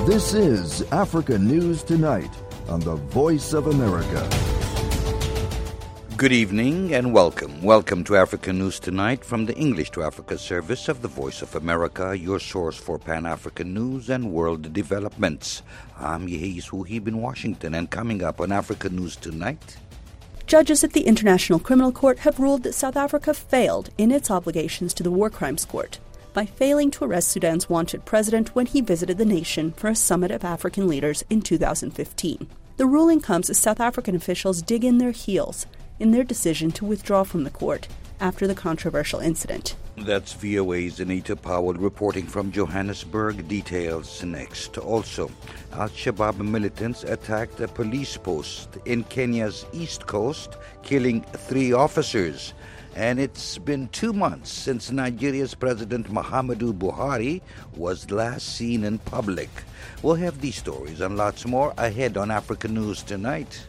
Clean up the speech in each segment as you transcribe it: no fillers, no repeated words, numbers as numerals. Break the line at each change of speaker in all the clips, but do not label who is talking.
This is Africa News Tonight on the Voice of America.
Good evening and welcome. Welcome to Africa News Tonight from the English to Africa service of the Voice of America, your source for Pan-African news and world developments. I'm Yehis Wuhib in Washington, and coming up on Africa News Tonight...
Judges at the International Criminal Court have ruled that South Africa failed in its obligations to the War Crimes Court by failing to arrest Sudan's wanted president when he visited the nation for a summit of African leaders in 2015. The ruling comes as South African officials dig in their heels in their decision to withdraw from the court after the controversial incident.
That's VOA's Anita Powell reporting from Johannesburg. Details next. Also, Al-Shabaab militants attacked a police post in Kenya's east coast, killing 3 officers. And it's been 2 months since Nigeria's President Muhammadu Buhari was last seen in public. We'll have these stories and lots more ahead on Africa News Tonight.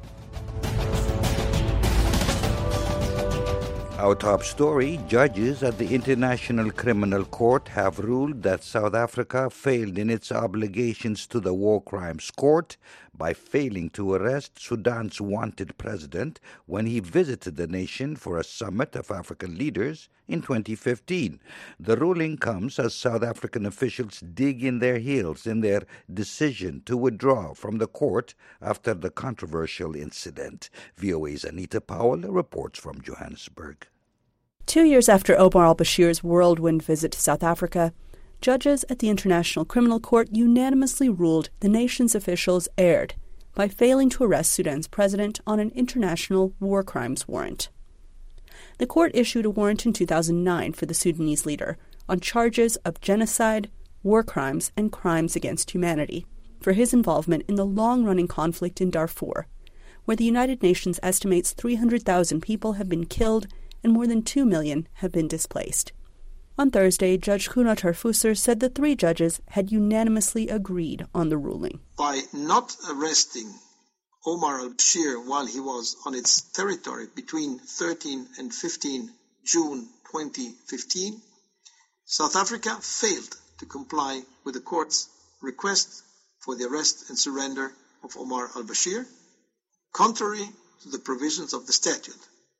Our top story, judges at the International Criminal Court have ruled that South Africa failed in its obligations to the War Crimes Court by failing to arrest Sudan's wanted president when he visited the nation for a summit of African leaders in 2015. The ruling comes as South African officials dig in their heels in their decision to withdraw from the court after the controversial incident. VOA's Anita Powell reports from Johannesburg.
2 years after Omar al-Bashir's whirlwind visit to South Africa, judges at the International Criminal Court unanimously ruled the nation's officials erred by failing to arrest Sudan's president on an international war crimes warrant. The court issued a warrant in 2009 for the Sudanese leader on charges of genocide, war crimes, and crimes against humanity for his involvement in the long-running conflict in Darfur, where the United Nations estimates 300,000 people have been killed and more than 2 million have been displaced. On Thursday, Judge Khuna Tarfusser said the 3 judges had unanimously agreed on the ruling.
By not arresting Omar al-Bashir while he was on its territory between 13 and 15 June 2015, South Africa failed to comply with the court's request for the arrest and surrender of Omar al-Bashir, contrary to the provisions of the statute,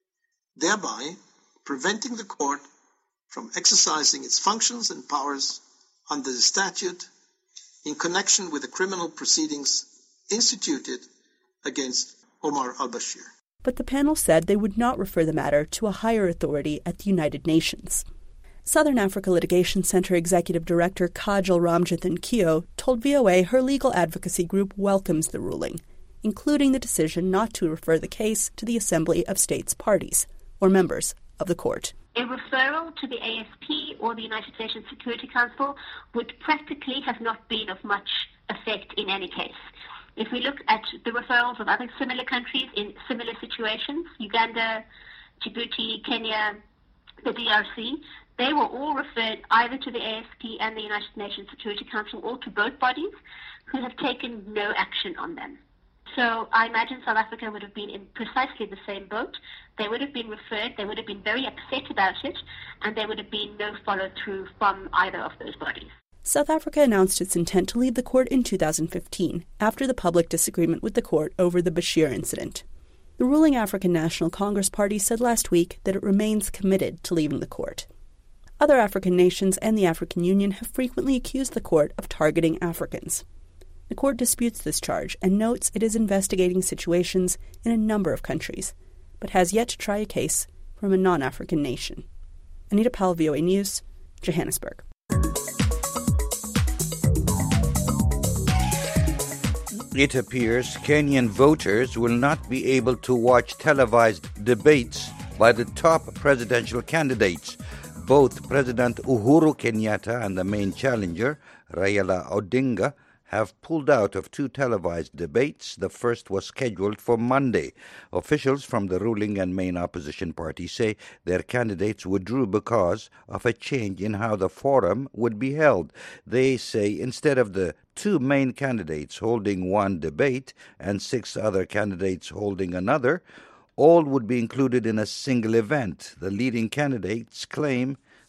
thereby preventing the court from exercising its functions and powers under the statute in connection with the criminal proceedings instituted against Omar al-Bashir.
But the panel said they would not refer the matter to a higher authority at the United Nations. Southern Africa Litigation Center Executive Director Kajal Ramjathan Keo told VOA her legal advocacy group welcomes the ruling, including the decision not to refer the case to the Assembly of States Parties, or members of the court.
A referral to the ASP or the United Nations Security Council would practically have not been of much effect in any case. If we look at the referrals of other similar countries in similar situations, Uganda, Djibouti, Kenya, the DRC, they were all referred either to the ASP and the United Nations Security Council or to both bodies who have taken no action on them. So I imagine South Africa would have been in precisely the same boat. They would have been referred, they would have been very upset about it, and there would have been no follow-through from either of those bodies.
South Africa announced its intent to leave the court in 2015 after the public disagreement with the court over the Bashir incident. The ruling African National Congress Party said last week that it remains committed to leaving the court. Other African nations and the African Union have frequently accused the court of targeting Africans. The court disputes this charge and notes it is investigating situations in a number of countries, but has yet to try a case from a non-African nation. Anita Powell, VOA News, Johannesburg.
It appears Kenyan voters will not be able to watch televised debates by the top presidential candidates. Both President Uhuru Kenyatta and the main challenger, Raila Odinga, have pulled out of 2 televised debates. The first was scheduled for Monday. Officials from the ruling and main opposition party say their candidates withdrew because of a change in how the forum would be held. They say instead of the 2 main candidates holding one debate and 6 other candidates holding another, all would be included in a single event. The leading candidates claim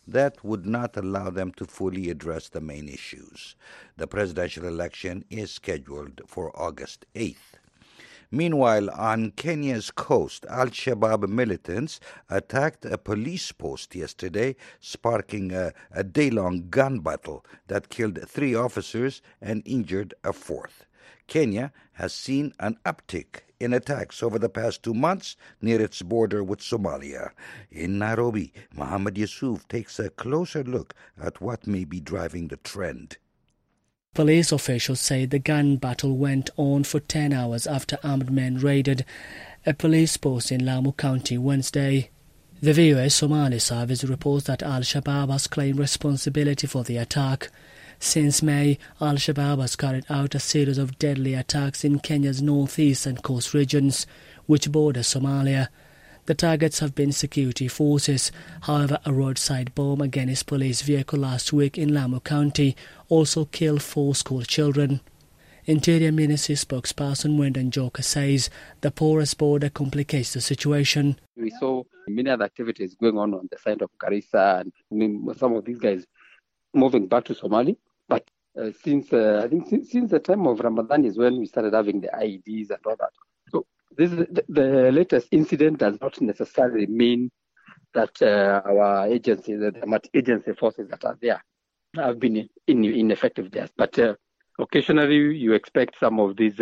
that would not allow them to fully address the main issues. The presidential election is scheduled for August 8th. Meanwhile, on Kenya's coast, Al-Shabaab militants attacked a police post yesterday, sparking a day-long gun battle that killed 3 officers and injured a 4th. Kenya has seen an uptick in attacks over the past 2 months near its border with Somalia. In Nairobi, Mohammed Yusuf takes a closer look at what may be driving the trend.
Police officials say the gun battle went on for 10 hours after armed men raided a police post in Lamu County Wednesday. The VOA Somali service reports that Al-Shabaab has claimed responsibility for the attack. Since May, Al-Shabaab has carried out a series of deadly attacks in Kenya's northeast and coast regions, which border Somalia. The targets have been security forces. However, a roadside bomb against a police vehicle last week in Lamu County also killed 4 school children. Interior Ministry spokesperson Wendan Joka says the porous border complicates the situation.
We saw many other activities going on the side of Garissa and some of these guys moving back to Somali. But since the time of Ramadan is when we started having the IEDs and all that. So the latest incident does not necessarily mean that our agencies, the agency forces that are there, have been ineffective there. But occasionally you expect some of these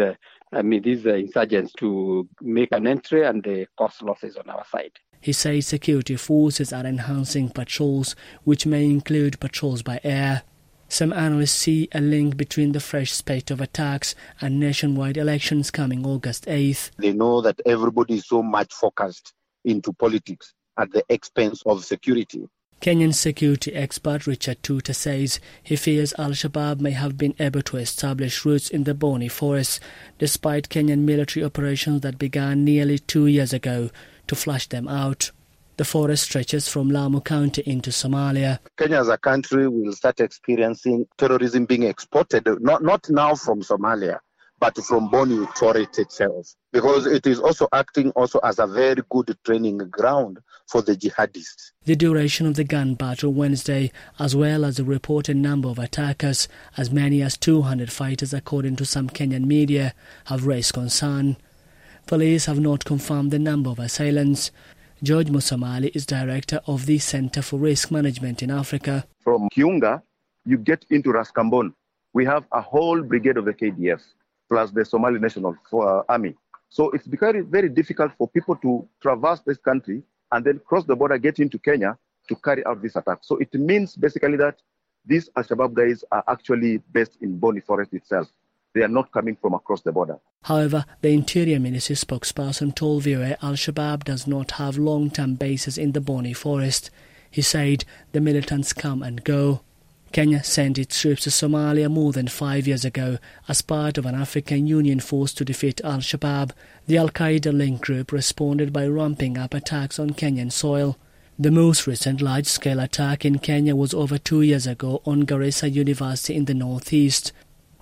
insurgents to make an entry and they cause losses on our side.
He says security forces are enhancing patrols, which may include patrols by air. Some analysts see a link between the fresh spate of attacks and nationwide elections coming August 8th.
They know that everybody is so much focused into politics at the expense of security.
Kenyan security expert Richard Tuta says he fears Al-Shabaab may have been able to establish roots in the Boni forest, despite Kenyan military operations that began nearly 2 years ago to flush them out. The forest stretches from Lamu County into Somalia.
Kenya as a country will start experiencing terrorism being exported, not now from Somalia, but from Boni forest itself, because it is also acting also as a very good training ground for the jihadists.
The duration of the gun battle Wednesday, as well as the reported number of attackers, as many as 200 fighters according to some Kenyan media, have raised concern. Police have not confirmed the number of assailants. George Musamali is director of the Center for Risk Management in Africa.
From Kiunga, you get into Raskambon. We have a whole brigade of the KDF, plus the Somali National Army. So it's becoming very difficult for people to traverse this country and then cross the border, get into Kenya to carry out this attack. So it means basically that these Al-Shabaab guys are actually based in Boni Forest itself. They are not coming from across the border.
However, the Interior Ministry spokesperson told VOA Al-Shabaab does not have long-term bases in the Boni Forest. He said the militants come and go. Kenya sent its troops to Somalia more than 5 years ago as part of an African Union force to defeat Al-Shabaab. The Al-Qaeda-linked group responded by ramping up attacks on Kenyan soil. The most recent large-scale attack in Kenya was over 2 years ago on Garissa University in the northeast.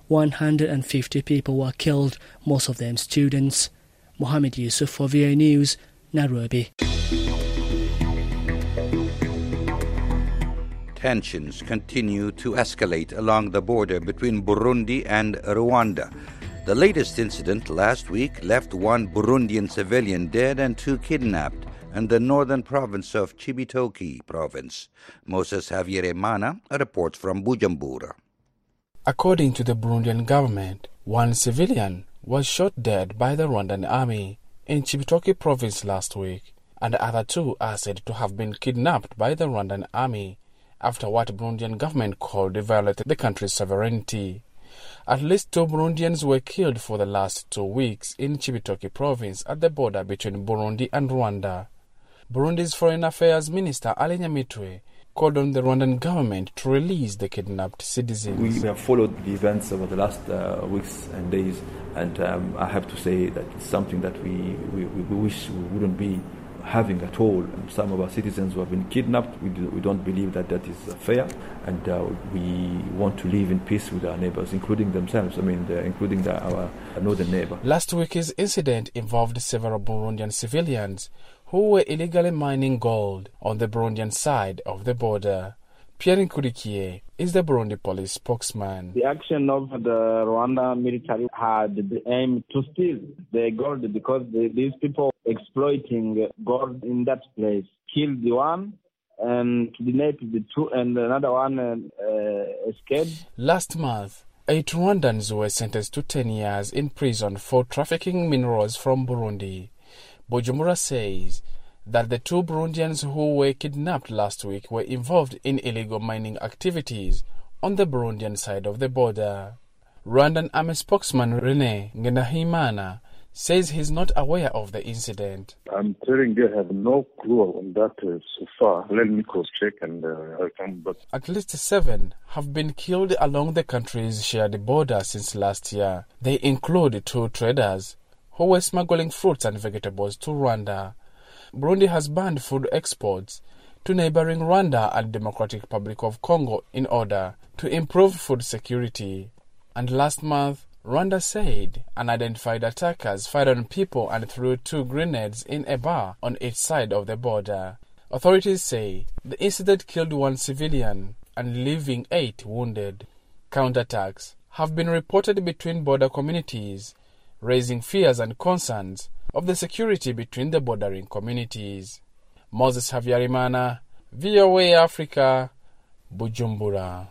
150 people were killed, most of them students. Mohammed Yusuf for VOA News, Nairobi.
Tensions continue to escalate along the border between Burundi and Rwanda. The latest incident last week left 1 Burundian civilian dead and 2 kidnapped in the northern province of Cibitoke province. Moses Javier Emana reports from Bujumbura.
According to the Burundian government, 1 civilian was shot dead by the Rwandan army in Cibitoke province last week, and the other 2 are said to have been kidnapped by the Rwandan army after what the Burundian government called violated the country's sovereignty. At least 2 Burundians were killed for the last 2 weeks in Cibitoke province at the border between Burundi and Rwanda. Burundi's Foreign Affairs Minister Ali Nyamitwe called on the Rwandan government to release the kidnapped citizens.
We have followed the events over the last weeks and days, and I have to say that it's something that we wish we wouldn't be having at all. Some of our citizens who have been kidnapped, we don't believe that is fair, and we want to live in peace with our neighbors, including themselves, including our northern neighbor.
Last week's incident involved several Burundian civilians who were illegally mining gold on the Burundian side of the border. Pierre Nkurikiye is the Burundi police spokesman.
The action of the Rwanda military had the aim to steal the gold because these people exploiting gold in that place killed the one and kidnapped the two, and another one escaped.
Last month, 8 Rwandans were sentenced to 10 years in prison for trafficking minerals from Burundi. Bujumbura says that the 2 Burundians who were kidnapped last week were involved in illegal mining activities on the Burundian side of the border. Rwandan Army spokesman Rene Ngendahimana says he's not aware of the incident.
I'm telling you, I have no clue on that so far. Let me cross-check and I'll come back.
At least 7 have been killed along the country's shared border since last year. They include 2 traders who were smuggling fruits and vegetables to Rwanda. Burundi has banned food exports to neighboring Rwanda and Democratic Republic of Congo in order to improve food security. And last month, Rwanda said unidentified attackers fired on people and threw 2 grenades in a bar on each side of the border. Authorities say the incident killed 1 civilian and leaving 8 wounded. Counterattacks have been reported between border communities, raising fears and concerns of the security between the bordering communities. Moses Havyarimana, VOA Africa, Bujumbura.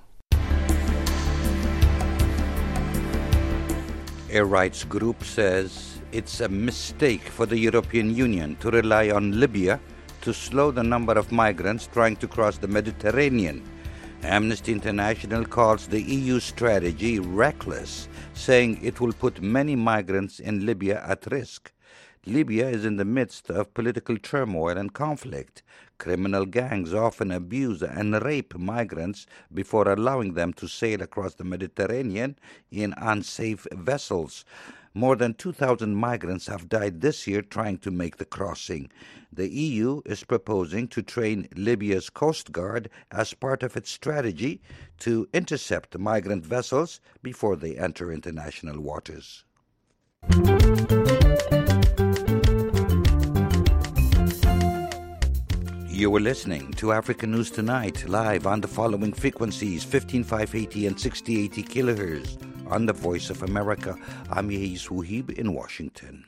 A rights group says it's a mistake for the European Union to rely on Libya to slow the number of migrants trying to cross the Mediterranean. Amnesty International calls the EU strategy reckless, saying it will put many migrants in Libya at risk. Libya is in the midst of political turmoil and conflict. Criminal gangs often abuse and rape migrants before allowing them to sail across the Mediterranean in unsafe vessels. More than 2,000 migrants have died this year trying to make the crossing. The EU is proposing to train Libya's Coast Guard as part of its strategy to intercept migrant vessels before they enter international waters. You were listening to African News Tonight, live on the following frequencies, 15580 and 6080 kilohertz, on the Voice of America. I'm Yehis Wuhib in Washington.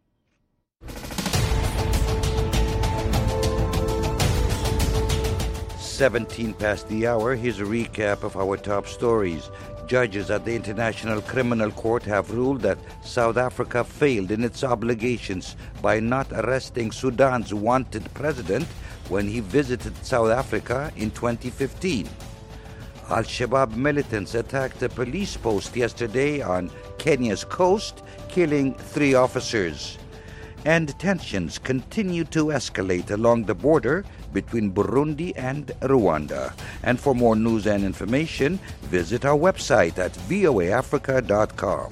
17 past the hour, here's a recap of our top stories. Judges at the International Criminal Court have ruled that South Africa failed in its obligations by not arresting Sudan's wanted president when he visited South Africa in 2015. Al-Shabaab militants attacked a police post yesterday on Kenya's coast, killing 3 officers. And tensions continue to escalate along the border between Burundi and Rwanda. And for more news and information, visit our website at voaafrica.com.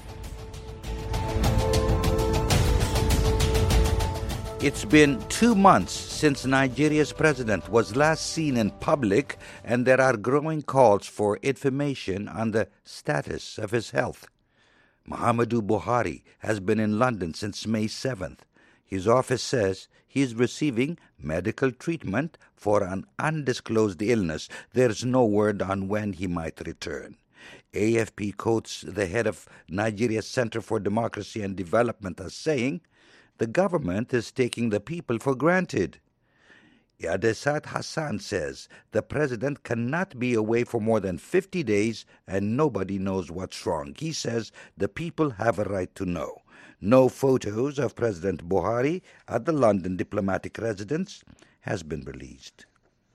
It's been 2 months since Nigeria's president was last seen in public, and there are growing calls for information on the status of his health. Muhammadu Buhari has been in London since May 7th. His office says he is receiving medical treatment for an undisclosed illness. There's no word on when he might return. AFP quotes the head of Nigeria's Center for Democracy and Development as saying, "The government is taking the people for granted." Adesat Hassan says the president cannot be away for more than 50 days and nobody knows what's wrong. He says the people have a right to know. No photos of President Buhari at the London diplomatic residence has been released.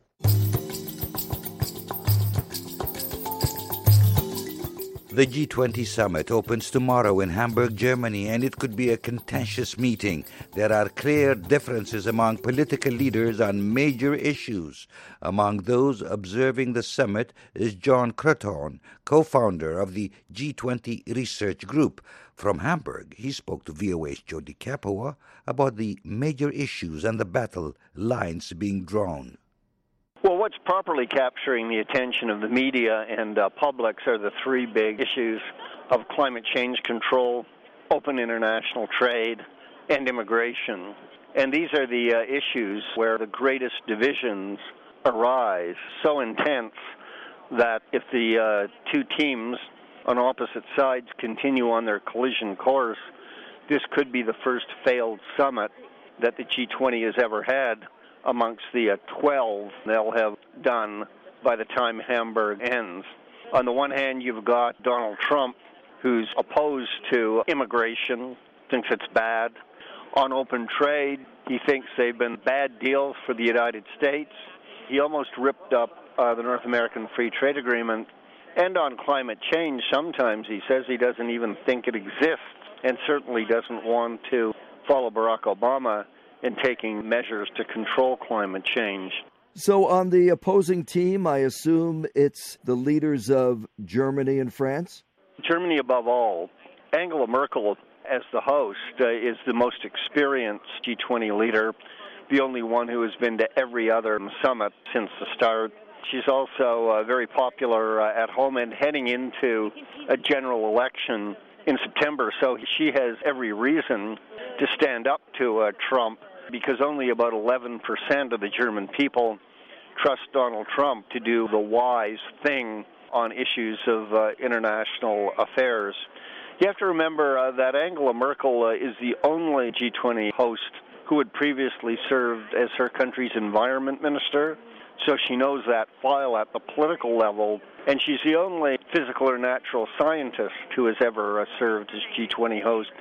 The G20 summit opens tomorrow in Hamburg, Germany, and it could be a contentious meeting. There are clear differences among political leaders on major issues. Among those observing the summit is John Croton, co-founder of the G20 Research Group. From Hamburg, he spoke to VOA's Jody Kapoor about the major issues and the battle lines being drawn.
Well, what's properly capturing the attention of the media and publics are the 3 big issues of climate change control, open international trade, and immigration. And these are the issues where the greatest divisions arise, so intense that if the two teams on opposite sides continue on their collision course, this could be the first failed summit that the G20 has ever had amongst the 12 they'll have done by the time Hamburg ends. On the one hand, you've got Donald Trump, who's opposed to immigration, thinks it's bad. On open trade, he thinks they've been bad deals for the United States. He almost ripped up the North American Free Trade Agreement. And on climate change, sometimes he says he doesn't even think it exists, and certainly doesn't want to follow Barack Obama in taking measures to control climate change.
So on the opposing team, I assume it's the leaders of Germany and France?
Germany above all. Angela Merkel, as the host, is the most experienced G20 leader, the only one who has been to every other summit since the start. She's also very popular at home and heading into a general election in September, so she has every reason to stand up to Trump, because only about 11% of the German people trust Donald Trump to do the wise thing on issues of international affairs. You have to remember that Angela Merkel is the only G20 host who had previously served as her country's environment minister, so she knows that file at the political level, and she's the only physical or natural scientist who has ever served as G20 host.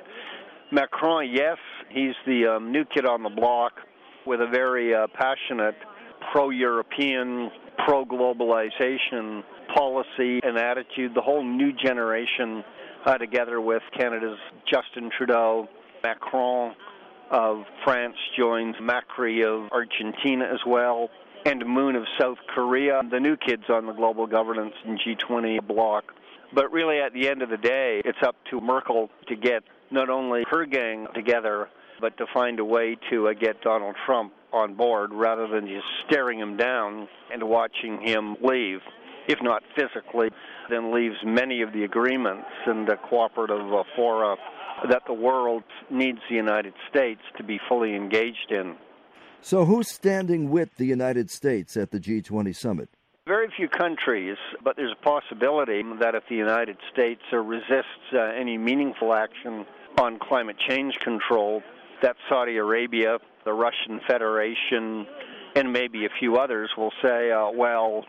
Macron, yes, he's the new kid on the block with a very passionate pro-European, pro-globalization policy and attitude. The whole new generation, together with Canada's Justin Trudeau, Macron of France joins Macri of Argentina as well, and Moon of South Korea, the new kids on the global governance and G20 bloc. But really, at the end of the day, it's up to Merkel to get not only her gang together, but to find a way to get Donald Trump on board rather than just staring him down and watching him leave. If not physically, then leaves many of the agreements and the cooperative fora that the world needs the United States to be fully engaged in.
So who's standing with the United States at the G20 summit?
Very few countries, but there's a possibility that if the United States resists any meaningful action on climate change control, that Saudi Arabia, the Russian Federation, and maybe a few others will say, well,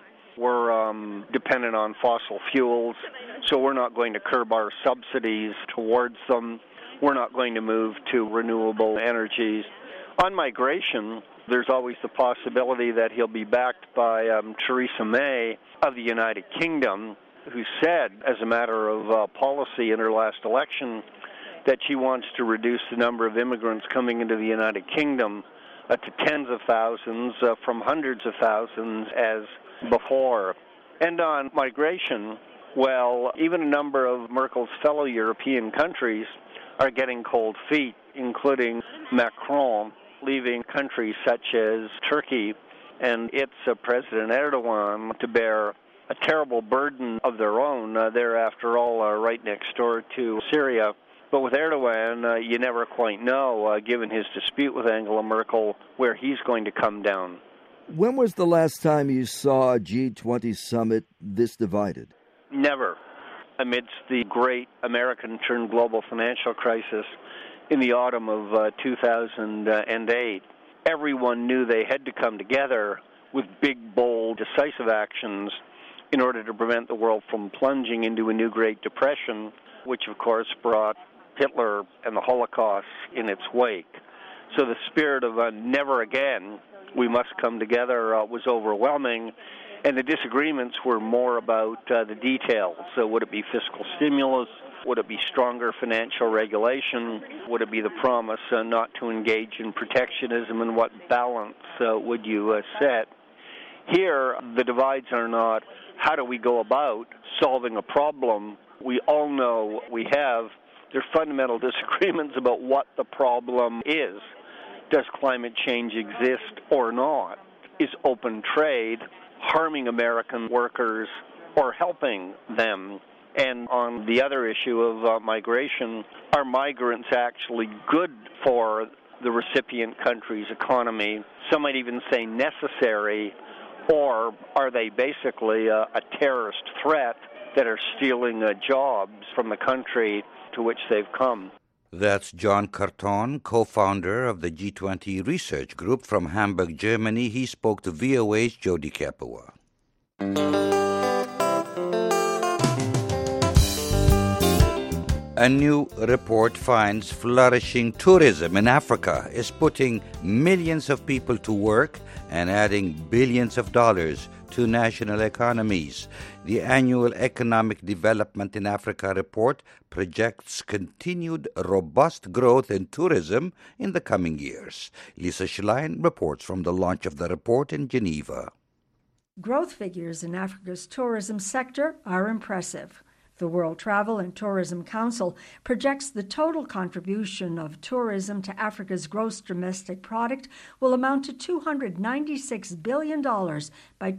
we're dependent on fossil fuels, so we're not going to curb our subsidies towards them. We're not going to move to renewable energies. On migration, there's always the possibility that he'll be backed by Theresa May of the United Kingdom, who said, as a matter of policy in her last election, that she wants to reduce the number of immigrants coming into the United Kingdom to tens of thousands from hundreds of thousands as before. And on migration, well, even a number of Merkel's fellow European countries are getting cold feet, including Macron, leaving countries such as Turkey and its President Erdogan to bear a terrible burden of their own. They're, after all, right next door to Syria. But with Erdogan, you never quite know, given his dispute with Angela Merkel, where he's going to come down.
When was the last time you saw a G20 summit this divided?
Never. Amidst the great American-turned-global financial crisis in the autumn of 2008, everyone knew they had to come together with big, bold, decisive actions in order to prevent the world from plunging into a new Great Depression, which, of course, brought Hitler and the Holocaust in its wake. So the spirit of never again, we must come together, was overwhelming, and the disagreements were more about the details. So would it be fiscal stimulus? Would it be stronger financial regulation? Would it be the promise not to engage in protectionism, and what balance would you set? Here, the divides are not how do we go about solving a problem we all know we have. There are fundamental disagreements about what the problem is. Does climate change exist or not? Is open trade harming American workers or helping them? And on the other issue of migration, are migrants actually good for the recipient country's economy. Some might even say necessary, or are they basically a terrorist threat that are stealing jobs from the country to which they've come?
That's John Carton, co-founder of the G20 Research Group from Hamburg, Germany. He spoke to VOA's Jody Kapua. A new report finds flourishing tourism in Africa is putting millions of people to work and adding billions of dollars to national economies. The annual Economic Development in Africa report projects continued robust growth in tourism in the coming years. Lisa Schlein reports from the launch of the report in Geneva.
Growth figures in Africa's tourism sector are impressive. The World Travel and Tourism Council projects the total contribution of tourism to Africa's gross domestic product will amount to $296 billion by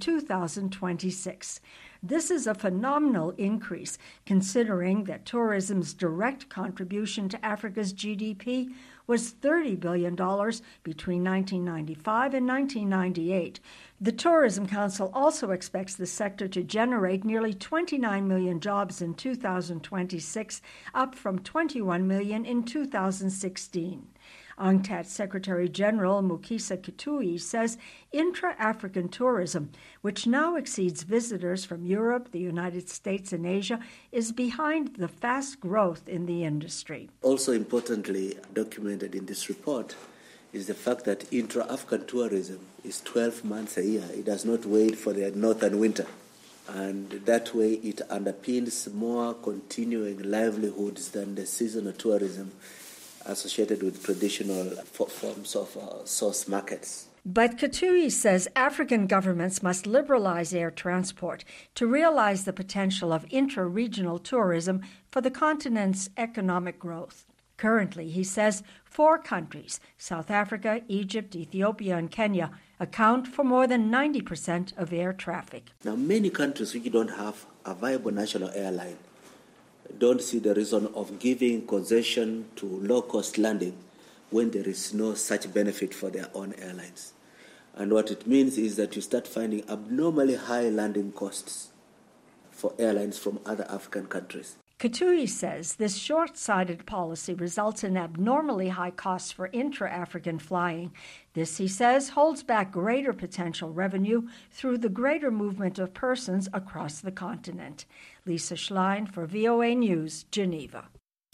2026. This is a phenomenal increase, considering that tourism's direct contribution to Africa's GDP was $30 billion between 1995 and 1998. The Tourism Council also expects the sector to generate nearly 29 million jobs in 2026, up from 21 million in 2016. UNCTAD Secretary General Mukisa Kitui says intra-African tourism, which now exceeds visitors from Europe, the United States, and Asia, is behind the fast growth in the industry.
Also importantly documented in this report is the fact that intra-African tourism is 12 months a year. It does not wait for the northern winter. And that way it underpins more continuing livelihoods than the seasonal tourism associated with traditional forms of source markets.
But Katui says African governments must liberalize air transport to realize the potential of intra-regional tourism for the continent's economic growth. Currently, he says, 4 countries, South Africa, Egypt, Ethiopia, and Kenya, account for more than 90% of air traffic.
Now, many countries which don't have a viable national airline don't see the reason of giving concession to low-cost landing when there is no such benefit for their own airlines. And what it means is that you start finding abnormally high landing costs for airlines from other African countries.
Katui says this short-sighted policy results in abnormally high costs for intra-African flying. This, he says, holds back greater potential revenue through the greater movement of persons across the continent. Lisa Schlein for VOA News, Geneva.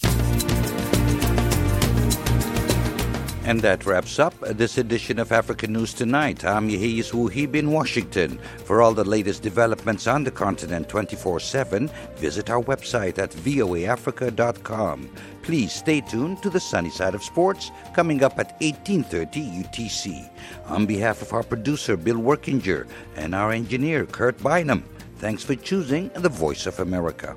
And that wraps up this edition of African News Tonight. I'm Yehis Wuhib in Washington. For all the latest developments on the continent 24/7, visit our website at voaafrica.com. Please stay tuned to the sunny side of sports, coming up at 18:30 UTC. On behalf of our producer, Bill Workinger, and our engineer, Kurt Bynum, thanks for choosing the Voice of America.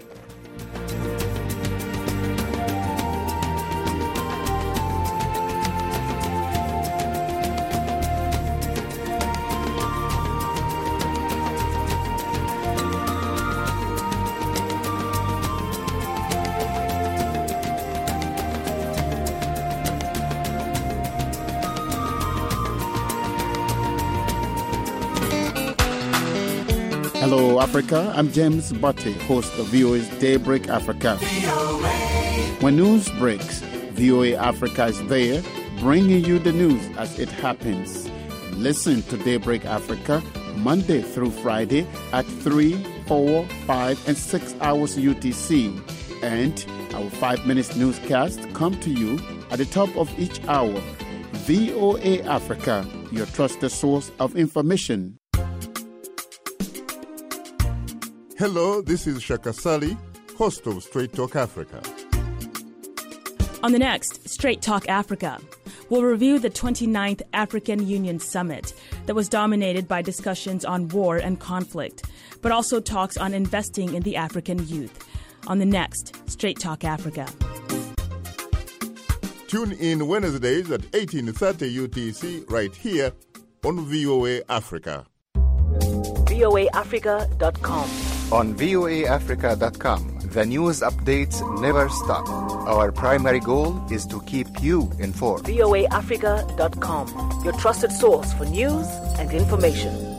Hello, Africa. I'm James Butte, host of VOA's Daybreak Africa. When news breaks, VOA Africa is there, bringing you the news as it happens. Listen to Daybreak Africa Monday through Friday at 3, 4, 5, and 6 hours UTC. And our 5-minute newscast come to you at the top of each hour. VOA Africa, your trusted source of information.
Hello, this is Shaka Sali, host of Straight Talk Africa.
On the next Straight Talk Africa, we'll review the 29th African Union Summit that was dominated by discussions on war and conflict, but also talks on investing in the African youth. On the next Straight Talk Africa.
Tune in Wednesdays at 18:30 UTC right here on VOA Africa.
voaafrica.com.
On voaafrica.com,
The news updates never stop. Our primary goal is to keep you informed.
voaafrica.com, your trusted source for news and information.